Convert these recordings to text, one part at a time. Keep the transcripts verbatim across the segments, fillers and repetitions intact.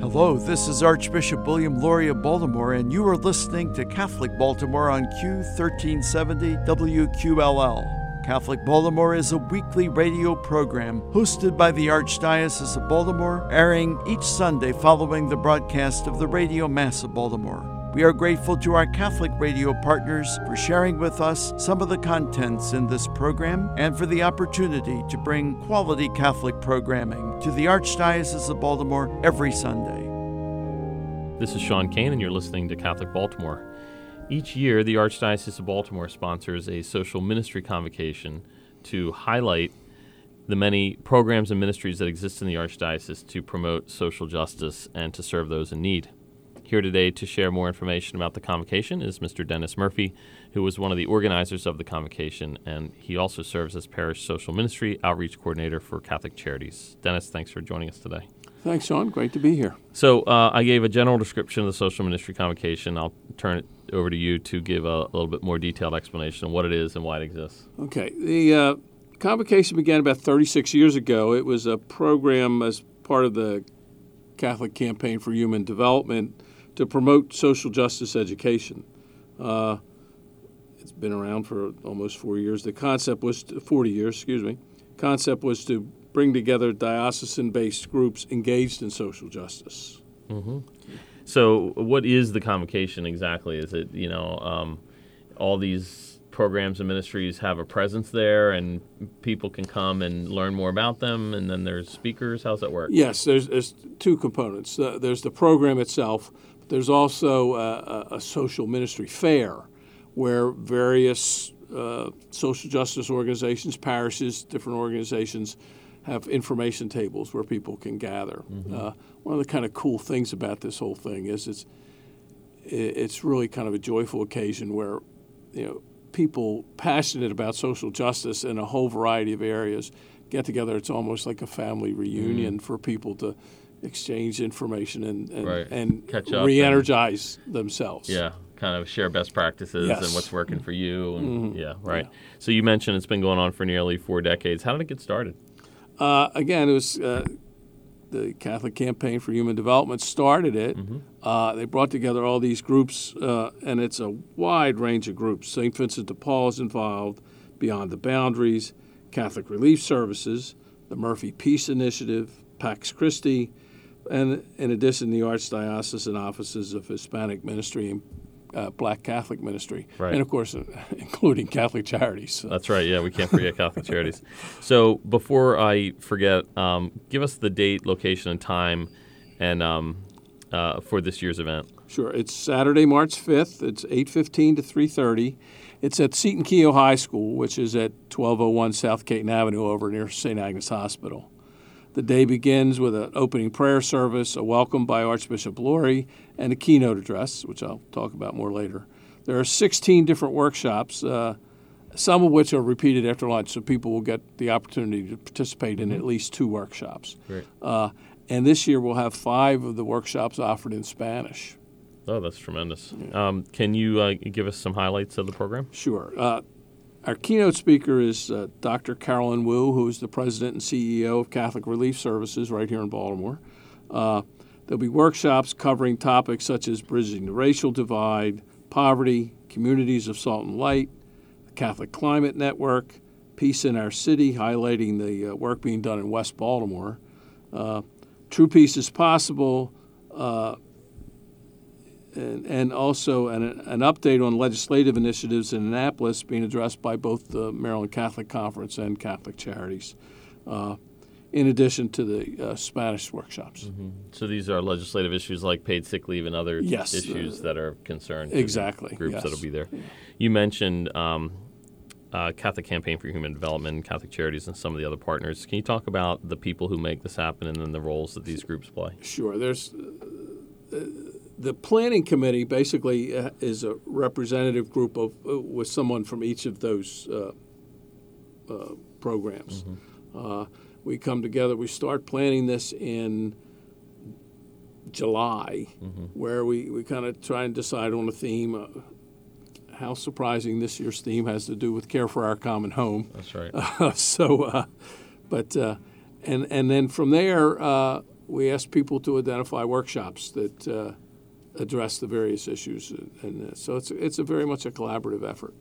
Hello, this is Archbishop William Lori of Baltimore, and you are listening to Catholic Baltimore on Q thirteen seventy W Q L L. Catholic Baltimore is a weekly radio program hosted by the Archdiocese of Baltimore, airing each Sunday following the broadcast of the Radio Mass of Baltimore. We are grateful to our Catholic radio partners for sharing with us some of the contents in this program and for the opportunity to bring quality Catholic programming to the Archdiocese of Baltimore every Sunday. This is Sean Kane, and you're listening to Catholic Baltimore. Each year, the Archdiocese of Baltimore sponsors a social ministry convocation to highlight the many programs and ministries that exist in the Archdiocese to promote social justice and to serve those in need. Here today to share more information about the convocation is Mister Dennis Murphy, who was one of the organizers of the convocation, and he also serves as Parish Social Ministry Outreach Coordinator for Catholic Charities. Dennis, thanks for joining us today. Thanks, Sean. Great to be here. So uh, I gave a general description of the social ministry convocation. I'll turn it over to you to give a, a little bit more detailed explanation of what it is and why it exists. Okay. The uh, convocation began about thirty-six years ago. It was a program as part of the Catholic Campaign for Human Development to promote social justice education. Uh, it's been around for almost four years. The concept was, to, forty years, excuse me. Concept was to bring together diocesan-based groups engaged in social justice. Mm-hmm. So what is the convocation exactly? Is it, you know, um, all these programs and ministries have a presence there and people can come and learn more about them, and then there's speakers? How's that work? Yes, there's, there's two components. Uh, there's the program itself. There's also a, a social ministry fair where various uh, social justice organizations, parishes, different organizations have information tables where people can gather. Mm-hmm. Uh, one of the kind of cool things about this whole thing is it's it's really kind of a joyful occasion where, you know, people passionate about social justice in a whole variety of areas get together. It's almost like a family reunion mm. for people to exchange information and and, right. and Catch up re-energize and, themselves. Yeah, kind of share best practices yes. and what's working for you. And, mm-hmm. Yeah, right. Yeah. So you mentioned it's been going on for nearly four decades. How did it get started? Uh, again, it was uh, the Catholic Campaign for Human Development started it. Mm-hmm. Uh, they brought together all these groups, uh, and it's a wide range of groups. Saint Vincent de Paul is involved, Beyond the Boundaries, Catholic Relief Services, the Murphy Peace Initiative, Pax Christi, and in addition, the Archdiocesan Offices of Hispanic Ministry and uh, Black Catholic Ministry, right. and of course, uh, including Catholic Charities. So. That's right. Yeah, we can't forget Catholic Charities. So before I forget, um, give us the date, location, and time, and um, uh, for this year's event. Sure. It's Saturday, March fifth. It's eight fifteen to three thirty. It's at Seton Keogh High School, which is at twelve oh one South Caton Avenue over near Saint Agnes Hospital. The day begins with an opening prayer service, a welcome by Archbishop Lori, and a keynote address, which I'll talk about more later. There are sixteen different workshops, uh, some of which are repeated after lunch, so people will get the opportunity to participate in at least two workshops. Great. Uh, and this year we'll have five of the workshops offered in Spanish. Oh, that's tremendous. Yeah. Um, can you uh, give us some highlights of the program? Sure. Uh, Our keynote speaker is uh, Doctor Carolyn Wu, who is the president and C E O of Catholic Relief Services right here in Baltimore. Uh, there'll be workshops covering topics such as bridging the racial divide, poverty, communities of salt and light, the Catholic Climate Network, peace in our city, highlighting the uh, work being done in West Baltimore. Uh, True Peace is Possible, uh, And, and also an, an update on legislative initiatives in Annapolis being addressed by both the Maryland Catholic Conference and Catholic Charities, uh, in addition to the uh, Spanish workshops. Mm-hmm. So these are legislative issues like paid sick leave and other yes, issues uh, that are concerned exactly, groups yes. that will be there. Yeah. You mentioned um, uh, Catholic Campaign for Human Development, Catholic Charities, and some of the other partners. Can you talk about the people who make this happen and then the roles that these groups play? Sure. There's uh, the planning committee basically uh, is a representative group of uh, with someone from each of those uh, uh, programs. Mm-hmm. Uh, we come together. We start planning this in July, mm-hmm. where we, we kind of try and decide on a theme. Uh, how surprising this year's theme has to do with Care for Our Common Home. That's right. Uh, so, uh, but uh, and and then from there. Uh, we ask people to identify workshops that uh, address the various issues, and, and uh, so it's it's a very much a collaborative effort.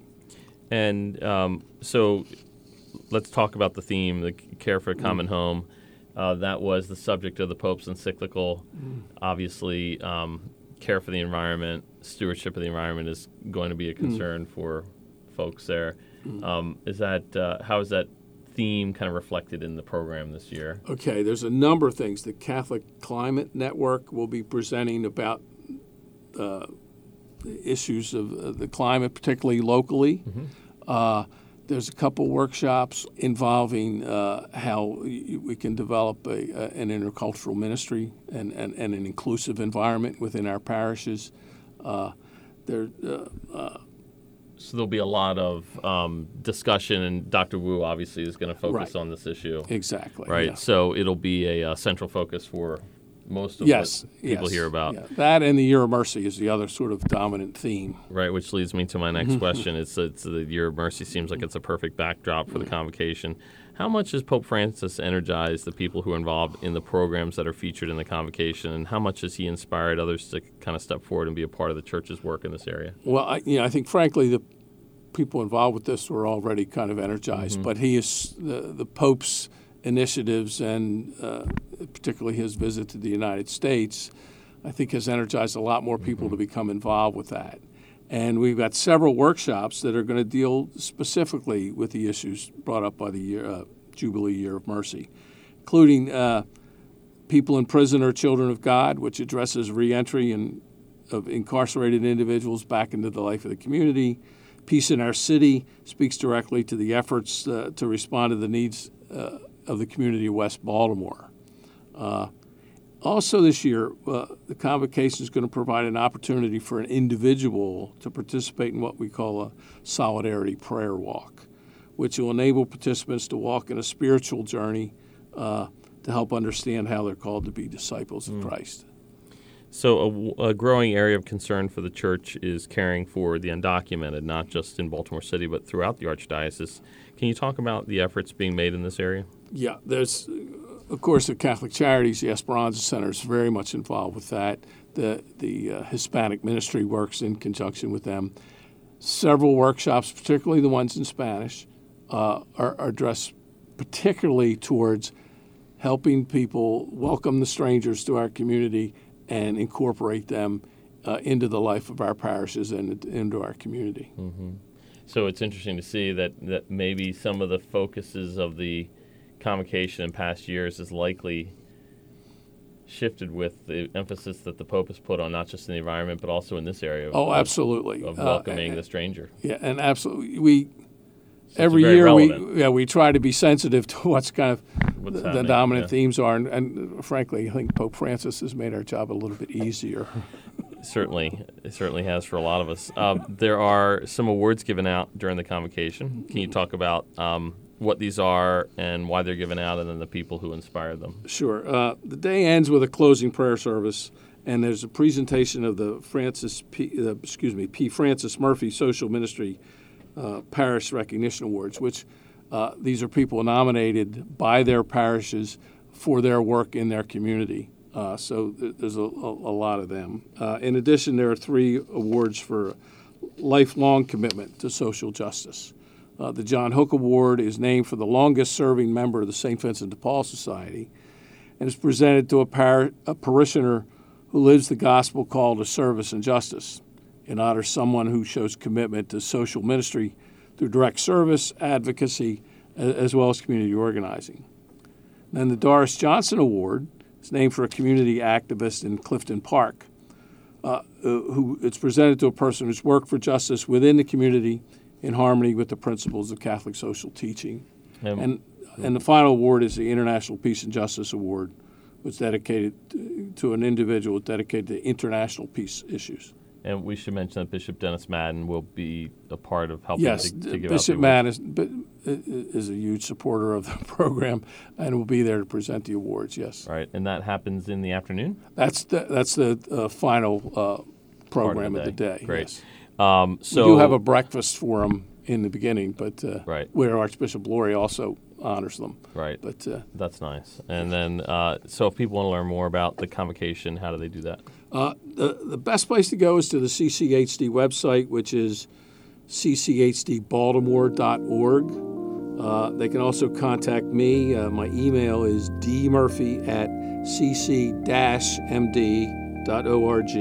And um, so let's talk about the theme, the Care for a Common mm. Home. Uh, that was the subject of the Pope's encyclical. Mm. Obviously, um, care for the environment, stewardship of the environment is going to be a concern mm. for folks there. Mm. Um, is that uh, how is that theme kind of reflected in the program this year? Okay, there's a number of things. The Catholic Climate Network will be presenting about uh, issues of uh, the climate, particularly locally. Mm-hmm. Uh, there's a couple workshops involving uh, how we can develop a, a, an intercultural ministry and, and, and an inclusive environment within our parishes. Uh, there, uh, uh, so there'll be a lot of um, discussion, and Doctor Wu obviously is going to focus right. on this issue. Exactly. Right. Yeah. So it'll be a, a central focus for most of yes, what people yes. hear about. Yeah. That and the Year of Mercy is the other sort of dominant theme. Right, which leads me to my next question. It's, it's the Year of Mercy seems like it's a perfect backdrop for the convocation. How much has Pope Francis energized the people who are involved in the programs that are featured in the convocation, and how much has he inspired others to kind of step forward and be a part of the church's work in this area? Well, I, you know, I think, frankly, the people involved with this were already kind of energized, mm-hmm. but he is the, the Pope's initiatives and uh, particularly his visit to the United States, I think has energized a lot more people mm-hmm. to become involved with that. And we've got several workshops that are going to deal specifically with the issues brought up by the year, uh, Jubilee Year of Mercy, including uh, people in prison or children of God, which addresses reentry and of incarcerated individuals back into the life of the community. Peace in Our City speaks directly to the efforts uh, to respond to the needs uh, of the community of West Baltimore. Uh, also this year, uh, the convocation is going to provide an opportunity for an individual to participate in what we call a solidarity prayer walk, which will enable participants to walk in a spiritual journey uh, to help understand how they're called to be disciples of mm. Christ. So a, a growing area of concern for the church is caring for the undocumented, not just in Baltimore City, but throughout the Archdiocese. Can you talk about the efforts being made in this area? Yeah, there's, of course, the Catholic Charities, the Esperanza Center is very much involved with that. The, the uh, Hispanic ministry works in conjunction with them. Several workshops, particularly the ones in Spanish, uh, are, are addressed particularly towards helping people welcome the strangers to our community and incorporate them uh, into the life of our parishes and into our community. Mm-hmm. So it's interesting to see that, that maybe some of the focuses of the convocation in past years is likely shifted with the emphasis that the Pope has put on not just in the environment but also in this area. Of, oh, absolutely. Of welcoming uh, the stranger. Yeah, and absolutely. We so every year relevant. we yeah we try to be sensitive to what's kind of what's the, the dominant yeah. themes are, and, and frankly, I think Pope Francis has made our job a little bit easier. Certainly, it certainly has for a lot of us. Uh, there are some awards given out during the convocation. Can you talk about um, what these are and why they're given out, and then the people who inspired them? Sure. Uh, the day ends with a closing prayer service, and there's a presentation of the Francis P, uh, excuse me P. Francis Murphy Social Ministry uh, Parish Recognition Awards, which uh, these are people nominated by their parishes for their work in their community. Uh, so th- there's a, a, a lot of them. Uh, in addition, there are three awards for lifelong commitment to social justice. Uh, the John Hook Award is named for the longest-serving member of the Saint Vincent de Paul Society and is presented to a, par- a parishioner who lives the gospel call to service and justice. It honors someone who shows commitment to social ministry through direct service, advocacy, as well as community organizing. Then the Doris Johnson Award is named for a community activist in Clifton Park. Uh, who it's presented to a person who's worked for justice within the community in harmony with the principles of Catholic social teaching. Um, and and the final award is the International Peace and Justice Award, which is dedicated to, to an individual dedicated to international peace issues. And we should mention that Bishop Dennis Madden will be a part of helping yes, to, to give Bishop out the Madden is, is a huge supporter of the program and will be there to present the awards, yes. Right, and that happens in the afternoon? That's the, that's the uh, final uh, program of the day. Of the day. Great. Yes. Um, so we do have a breakfast for them in the beginning, but uh, right. where Archbishop Lori also honors them. Right. But uh, that's nice. And then, uh, so if people want to learn more about the convocation, how do they do that? Uh, the, the best place to go is to the C C H D website, which is c c h d baltimore dot org. Uh, they can also contact me. Uh, my email is d murphy at c c dash m d dot org,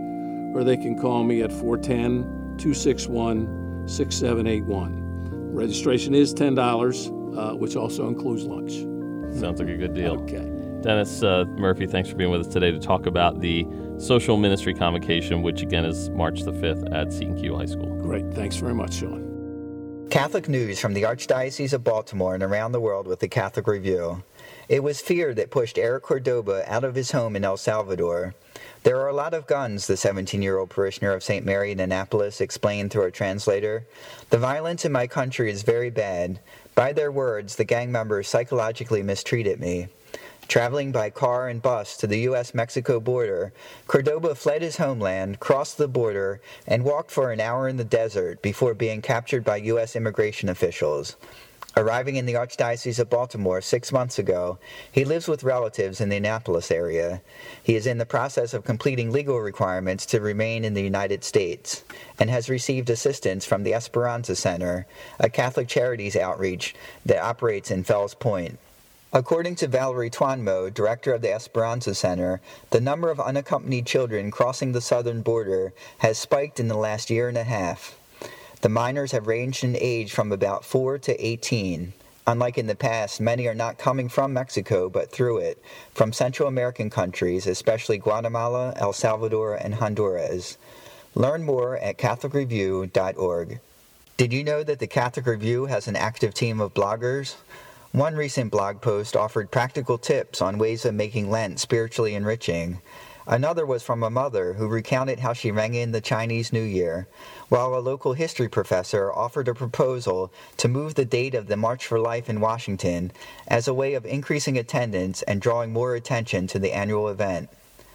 or they can call me at four one zero, two six one, six seven eight one. Registration is ten dollars, uh, which also includes lunch. Sounds like a good deal. Okay. Dennis uh, Murphy, thanks for being with us today to talk about the Social Ministry Convocation, which again is March the fifth at Seton Q High School. Great. Thanks very much, Sean. Catholic news from the Archdiocese of Baltimore and around the world with the Catholic Review. It was fear that pushed Eric Cordoba out of his home in El Salvador. There are a lot of guns, the seventeen-year-old parishioner of Saint Mary in Annapolis explained through a translator. The violence in my country is very bad. By their words, the gang members psychologically mistreated me. Traveling by car and bus to the U S Mexico border, Cordoba fled his homeland, crossed the border, and walked for an hour in the desert before being captured by U S immigration officials. Arriving in the Archdiocese of Baltimore six months ago, he lives with relatives in the Annapolis area. He is in the process of completing legal requirements to remain in the United States and has received assistance from the Esperanza Center, a Catholic charities outreach that operates in Fells Point. According to Valerie Twanmo, director of the Esperanza Center, the number of unaccompanied children crossing the southern border has spiked in the last year and a half. The minors have ranged in age from about four to eighteen. Unlike in the past, many are not coming from Mexico, but through it, from Central American countries, especially Guatemala, El Salvador, and Honduras. Learn more at catholic review dot org. Did you know that the Catholic Review has an active team of bloggers? One recent blog post offered practical tips on ways of making Lent spiritually enriching. Another was from a mother who recounted how she rang in the Chinese New Year, while a local history professor offered a proposal to move the date of the March for Life in Washington as a way of increasing attendance and drawing more attention to the annual event.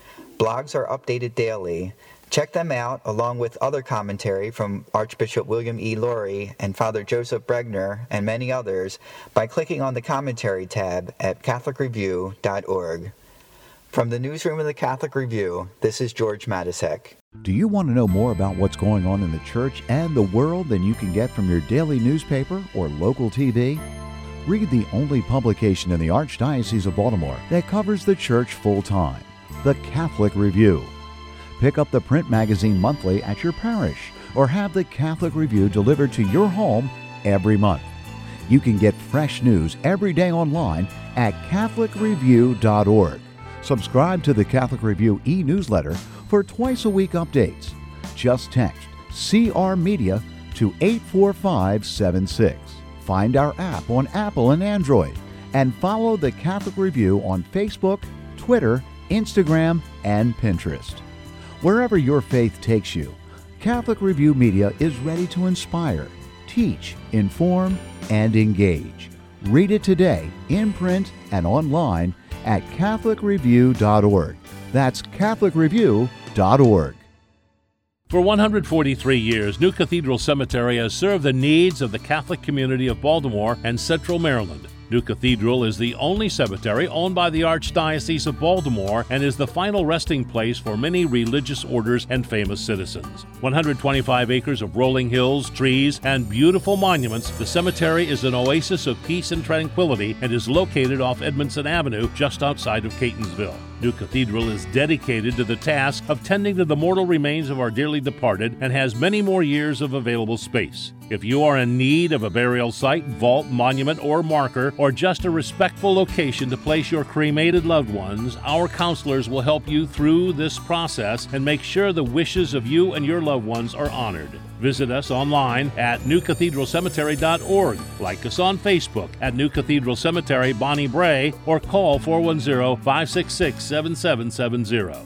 Blogs are updated daily. Check them out, along with other commentary from Archbishop William E. Laurie and Father Joseph Bregner and many others, by clicking on the Commentary tab at catholic review dot org. From the newsroom of the Catholic Review, this is George Matisek. Do you want to know more about what's going on in the church and the world than you can get from your daily newspaper or local T V? Read the only publication in the Archdiocese of Baltimore that covers the church full-time, the Catholic Review. Pick up the print magazine monthly at your parish or have the Catholic Review delivered to your home every month. You can get fresh news every day online at catholic review dot org. Subscribe to the Catholic Review e-newsletter for twice-a-week updates. Just text C R Media to eight four five seven six. Find our app on Apple and Android, and follow the Catholic Review on Facebook, Twitter, Instagram, and Pinterest. Wherever your faith takes you, Catholic Review Media is ready to inspire, teach, inform, and engage. Read it today, in print and online, at catholic review dot org. That's catholic review dot org. For one hundred forty-three years, New Cathedral Cemetery has served the needs of the Catholic community of Baltimore and Central Maryland. New Cathedral is the only cemetery owned by the Archdiocese of Baltimore and is the final resting place for many religious orders and famous citizens. one hundred twenty-five acres of rolling hills, trees, and beautiful monuments, the cemetery is an oasis of peace and tranquility and is located off Edmondson Avenue just outside of Catonsville. New Cathedral is dedicated to the task of tending to the mortal remains of our dearly departed and has many more years of available space. If you are in need of a burial site, vault, monument, or marker, or just a respectful location to place your cremated loved ones, our counselors will help you through this process and make sure the wishes of you and your loved ones are honored. Visit us online at new cathedral cemetery dot org. Like us on Facebook at New Cathedral Cemetery, Bonnie Bray, or call four one zero, five six six, seven seven seven zero.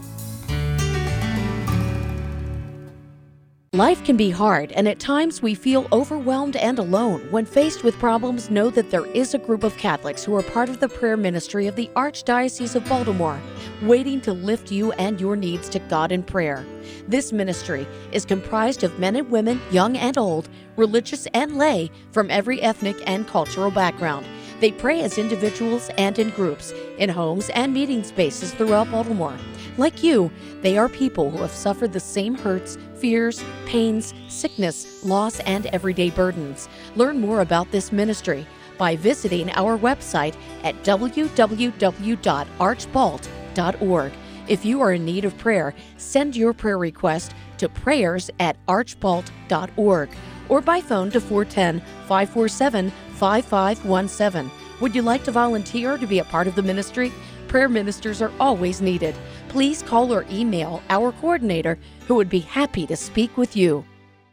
Life can be hard, and at times we feel overwhelmed and alone. When faced with problems, know that there is a group of Catholics who are part of the prayer ministry of the Archdiocese of Baltimore, waiting to lift you and your needs to God in prayer. This ministry is comprised of men and women, young and old, religious and lay, from every ethnic and cultural background. They pray as individuals and in groups, in homes and meeting spaces throughout Baltimore. Like you, they are people who have suffered the same hurts, fears, pains, sickness, loss, and everyday burdens. Learn more about this ministry by visiting our website at w w w dot archbalt dot org. If you are in need of prayer, send your prayer request to prayers at archbalt dot org or by phone to four one zero, five four seven, five five one seven. Would you like to volunteer to be a part of the ministry? Prayer ministers are always needed. Please call or email our coordinator, who would be happy to speak with you.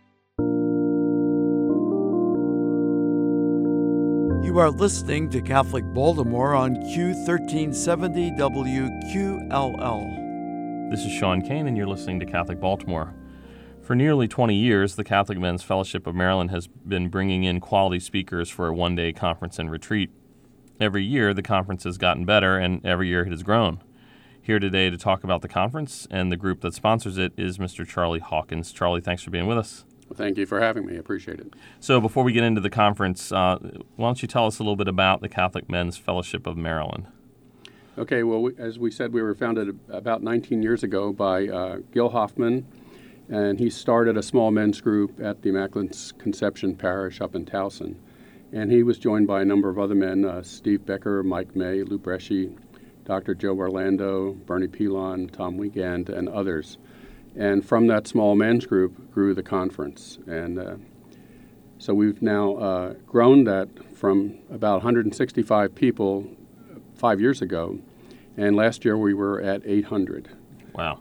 You are listening to Catholic Baltimore on Q thirteen seventy W Q L L. This is Sean Kane, and you're listening to Catholic Baltimore. For nearly twenty years, the Catholic Men's Fellowship of Maryland has been bringing in quality speakers for a one-day conference and retreat. Every year, the conference has gotten better, and every year it has grown. Here today to talk about the conference and the group that sponsors it is Mister Charlie Hawkins. Charlie, thanks for being with us. Well, thank you for having me. I appreciate it. So before we get into the conference, uh, why don't you tell us a little bit about the Catholic Men's Fellowship of Maryland? Okay, well, we, as we said, we were founded about nineteen years ago by uh, Gil Hoffman, and he started a small men's group at the Immaculate Conception Parish up in Towson. And he was joined by a number of other men, uh, Steve Becker, Mike May, Lou Bresci, Doctor Joe Orlando, Bernie Pilon, Tom Wiegand, and others. And from that small men's group grew the conference. And uh, so we've now uh, grown that from about one hundred sixty-five people five years ago, and last year we were at eight hundred. Wow.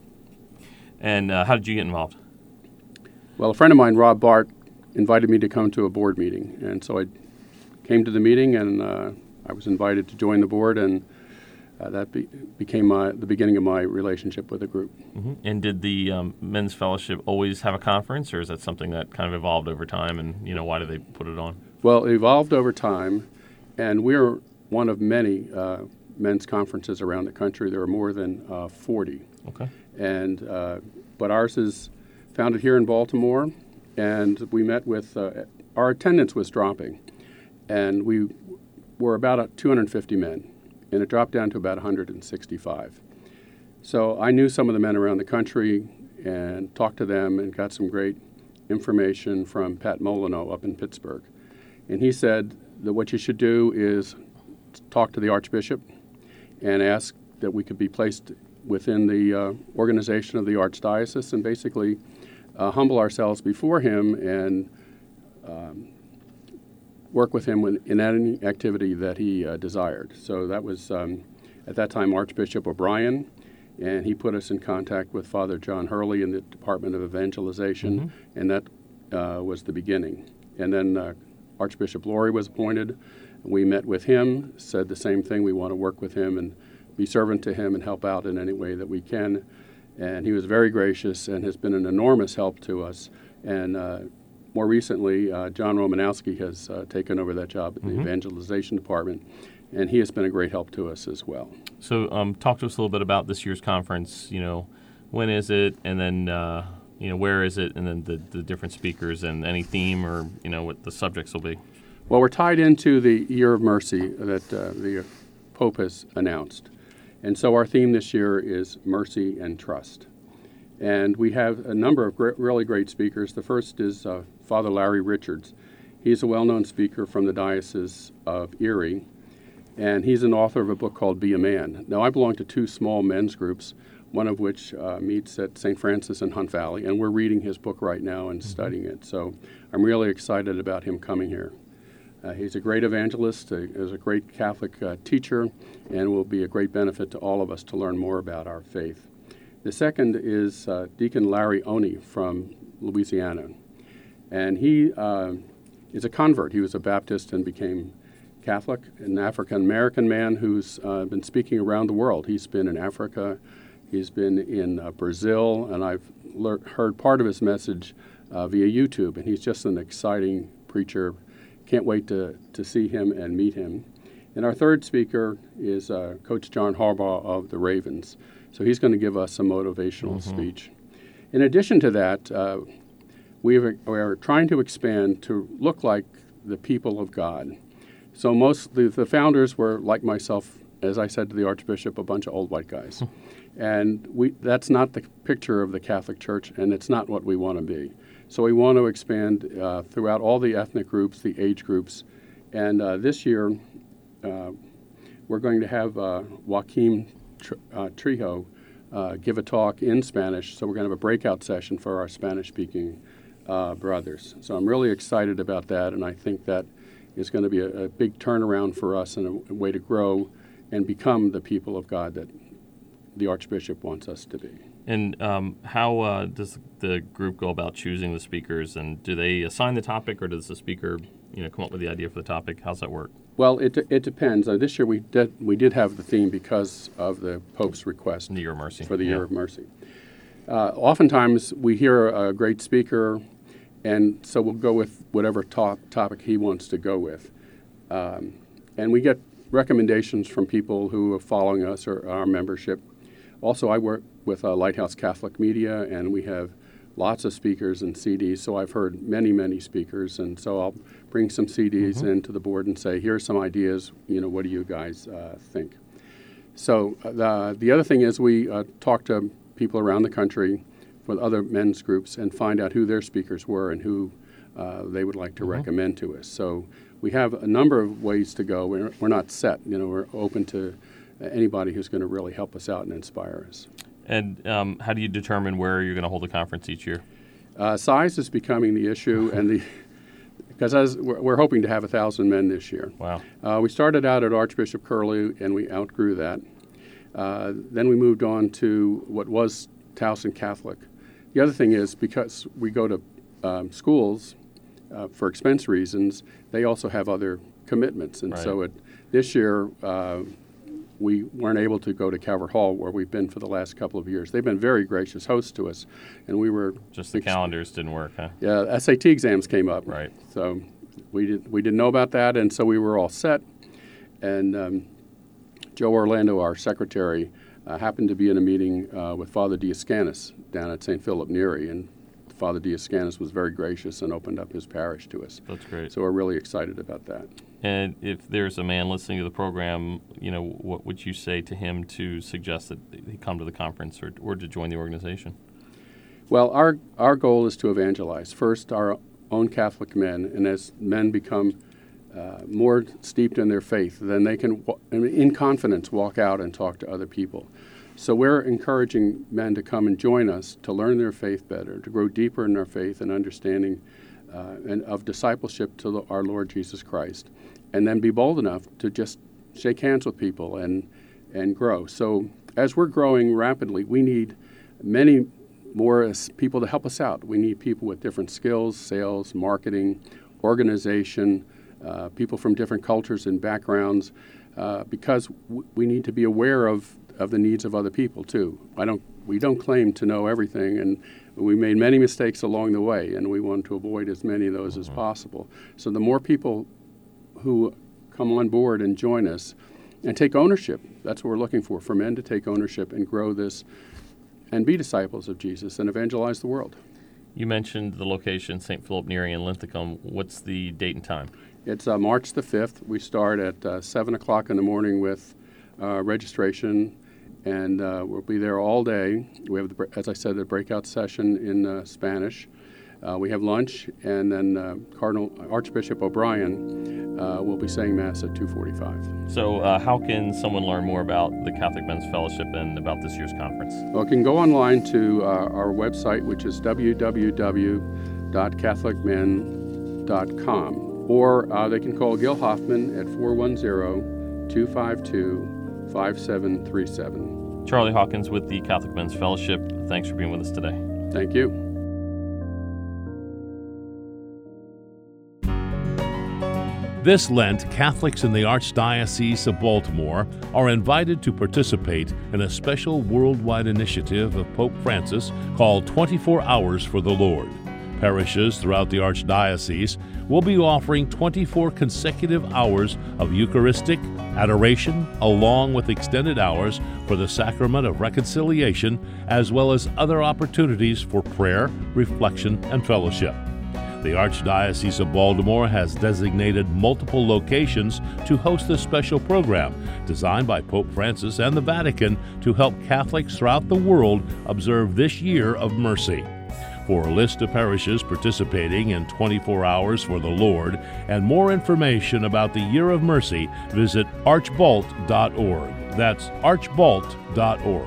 And uh, how did you get involved? Well, a friend of mine, Rob Bart, invited me to come to a board meeting. And so I came to the meeting, and uh, I was invited to join the board, and uh, that be- became my, the beginning of my relationship with the group. Mm-hmm. And did the um, Men's Fellowship always have a conference, or is that something that kind of evolved over time, and, you know, why did they put it on? Well, it evolved over time, and we're one of many uh, men's conferences around the country. There are more than uh, forty. Okay. And uh, but ours is founded here in Baltimore, and we met with, uh, our attendance was dropping, and we were about two hundred fifty men, and it dropped down to about one hundred sixty-five. So I knew some of the men around the country and talked to them and got some great information from Pat Molyneux up in Pittsburgh. And he said that what you should do is talk to the Archbishop and ask that we could be placed within the uh, organization of the Archdiocese and basically uh, humble ourselves before him and um, work with him in any activity that he uh, desired. So that was, um, at that time, Archbishop O'Brien, and he put us in contact with Father John Hurley in the Department of Evangelization, mm-hmm. and that uh, was the beginning. And then uh, Archbishop Laurie was appointed. We met with him, said the same thing. We want to work with him and be servant to him and help out in any way that we can. And he was very gracious and has been an enormous help to us. And uh, more recently, uh, John Romanowski has uh, taken over that job in mm-hmm. the evangelization department, and he has been a great help to us as well. So um, talk to us a little bit about this year's conference. You know, when is it, and then, uh, you know, where is it, and then the, the different speakers and any theme or, you know, what the subjects will be. Well, we're tied into the Year of Mercy that uh, the Pope has announced. And so our theme this year is Mercy and Trust. And we have a number of great, really great speakers. The first is uh, Father Larry Richards. He's a well-known speaker from the Diocese of Erie, and he's an author of a book called Be a Man. Now, I belong to two small men's groups, one of which uh, meets at Saint Francis in Hunt Valley, and we're reading his book right now and mm-hmm. studying it. So I'm really excited about him coming here. Uh, he's a great evangelist, uh, is a great Catholic uh, teacher, and will be a great benefit to all of us to learn more about our faith. The second is uh, Deacon Larry Oney from Louisiana, and he uh, is a convert. He was a Baptist and became Catholic, an African-American man who's uh, been speaking around the world. He's been in Africa, he's been in uh, Brazil, and I've le- heard part of his message uh, via YouTube, and he's just an exciting preacher. Can't wait to, to see him and meet him. And our third speaker is uh, Coach John Harbaugh of the Ravens. So he's going to give us a motivational mm-hmm. speech. In addition to that, uh, we are trying to expand to look like the people of God. So most the, the founders were like myself, as I said to the Archbishop, a bunch of old white guys. And we that's not the picture of the Catholic Church, and it's not what we want to be. So we want to expand uh, throughout all the ethnic groups, the age groups. And uh, this year, uh, we're going to have uh, Joaquim Tr- uh, Trijo uh, give a talk in Spanish. So we're going to have a breakout session for our Spanish-speaking uh, brothers. So I'm really excited about that, and I think that is going to be a, a big turnaround for us and a, a way to grow and become the people of God that the Archbishop wants us to be. And um, how uh, does the group go about choosing the speakers? And do they assign the topic, or does the speaker, you know, come up with the idea for the topic? How's that work? Well, it it depends. Uh, this year we did we did have the theme because of the Pope's request The Year of Mercy. for the yeah. Year of Mercy. Uh, oftentimes we hear a great speaker, and so we'll go with whatever top topic he wants to go with, um, and we get recommendations from people who are following us or our membership. Also, I work with uh, Lighthouse Catholic Media, and we have lots of speakers and C Ds, so I've heard many, many speakers, and so I'll bring some C Ds mm-hmm. into the board and say, here's some ideas, you know, what do you guys uh, think? So uh, the, the other thing is we uh, talk to people around the country with other men's groups and find out who their speakers were and who uh, they would like to mm-hmm. recommend to us. So we have a number of ways to go. We're, we're not set, you know, we're open to anybody who's going to really help us out and inspire us. And um, how do you determine where you're going to hold a conference each year? Uh, size is becoming the issue, and the because as we're, we're hoping to have a thousand men this year. Wow! Uh, we started out at Archbishop Curlew, and we outgrew that. Uh, then we moved on to what was Towson Catholic. The other thing is because we go to um, schools uh, for expense reasons, they also have other commitments, and right. so it, this year. Uh, We weren't able to go to Calvert Hall, where we've been for the last couple of years. They've been very gracious hosts to us, and we were just the ex- calendars didn't work, huh? Yeah, S A T exams came up, right? So we did we didn't know about that, and so we were all set. And um, Joe Orlando, our secretary, uh, happened to be in a meeting uh, with Father Diascanis down at Saint Philip Neri, and Father Diascanis was very gracious and opened up his parish to us. That's great. So we're really excited about that. And if there's a man listening to the program, you know, what would you say to him to suggest that he come to the conference or, or to join the organization? Well, our our goal is to evangelize first our own Catholic men, and as men become uh, more steeped in their faith, then they can, in confidence, walk out and talk to other people. So we're encouraging men to come and join us to learn their faith better, to grow deeper in their faith and understanding uh, and of discipleship to the, our Lord Jesus Christ, and then be bold enough to just shake hands with people and and grow. So as we're growing rapidly, we need many more as people to help us out. We need people with different skills, sales, marketing, organization, uh, people from different cultures and backgrounds, uh, because w- we need to be aware of, of the needs of other people too. I don't. We don't claim to know everything, and we made many mistakes along the way, and we want to avoid as many of those mm-hmm. as possible. So the more people who come on board and join us and take ownership, that's what we're looking for, for men to take ownership and grow this and be disciples of Jesus and evangelize the world. You mentioned the location, Saint Philip Neri in Linthicum. What's the date and time? It's uh, March the fifth. We start at uh, seven o'clock in the morning with uh, registration, and uh, we'll be there all day. We have, the, as I said, the breakout session in uh, Spanish. Uh, we have lunch, and then uh, Cardinal Archbishop O'Brien uh, will be saying Mass at two forty-five. So uh, how can someone learn more about the Catholic Men's Fellowship and about this year's conference? Well, you can go online to uh, our website, which is w w w dot catholic men dot com, or uh, they can call Gil Hoffman at four one zero, two five two, five seven three seven. Charlie Hawkins with the Catholic Men's Fellowship, thanks for being with us today. Thank you. This Lent, Catholics in the Archdiocese of Baltimore are invited to participate in a special worldwide initiative of Pope Francis called twenty-four hours for the Lord. Parishes throughout the Archdiocese will be offering twenty-four consecutive hours of Eucharistic adoration, along with extended hours for the Sacrament of Reconciliation, as well as other opportunities for prayer, reflection, and fellowship. The Archdiocese of Baltimore has designated multiple locations to host this special program designed by Pope Francis and the Vatican to help Catholics throughout the world observe this year of mercy. For a list of parishes participating in twenty-four Hours for the Lord and more information about the Year of Mercy, visit archbalt dot org. That's archbalt dot org.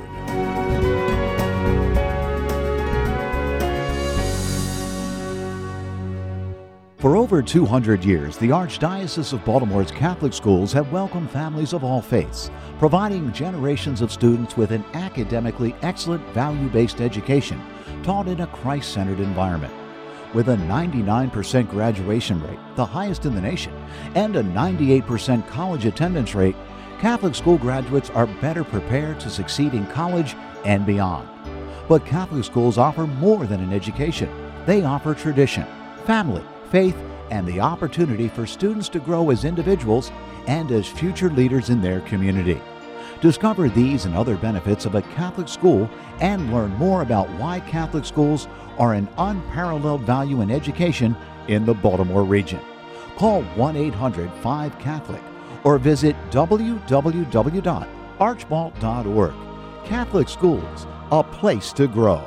For over two hundred years, the Archdiocese of Baltimore's Catholic schools have welcomed families of all faiths, providing generations of students with an academically excellent, value-based education taught in a Christ-centered environment. With a ninety-nine percent graduation rate, the highest in the nation, and a ninety-eight percent college attendance rate, Catholic school graduates are better prepared to succeed in college and beyond. But Catholic schools offer more than an education. They offer tradition, family, faith, and the opportunity for students to grow as individuals and as future leaders in their community. Discover these and other benefits of a Catholic school and learn more about why Catholic schools are an unparalleled value in education in the Baltimore region. Call one eight hundred five Catholic or visit w w w dot archbalt dot org. Catholic schools, a place to grow.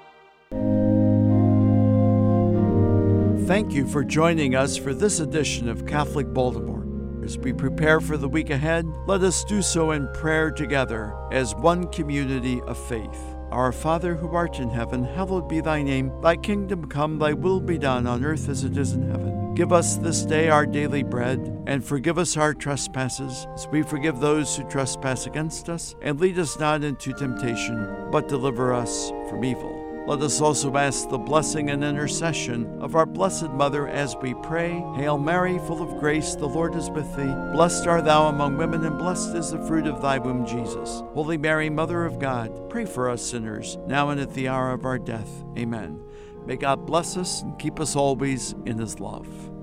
Thank you for joining us for this edition of Catholic Baltimore. As we prepare for the week ahead, let us do so in prayer together as one community of faith. Our Father who art in heaven, hallowed be thy name. Thy kingdom come, thy will be done on earth as it is in heaven. Give us this day our daily bread, and forgive us our trespasses, as we forgive those who trespass against us. And lead us not into temptation, but deliver us from evil. Let us also ask the blessing and intercession of our Blessed Mother as we pray. Hail Mary, full of grace, the Lord is with thee. Blessed art thou among women, and blessed is the fruit of thy womb, Jesus. Holy Mary, Mother of God, pray for us sinners, now and at the hour of our death. Amen. May God bless us and keep us always in his love.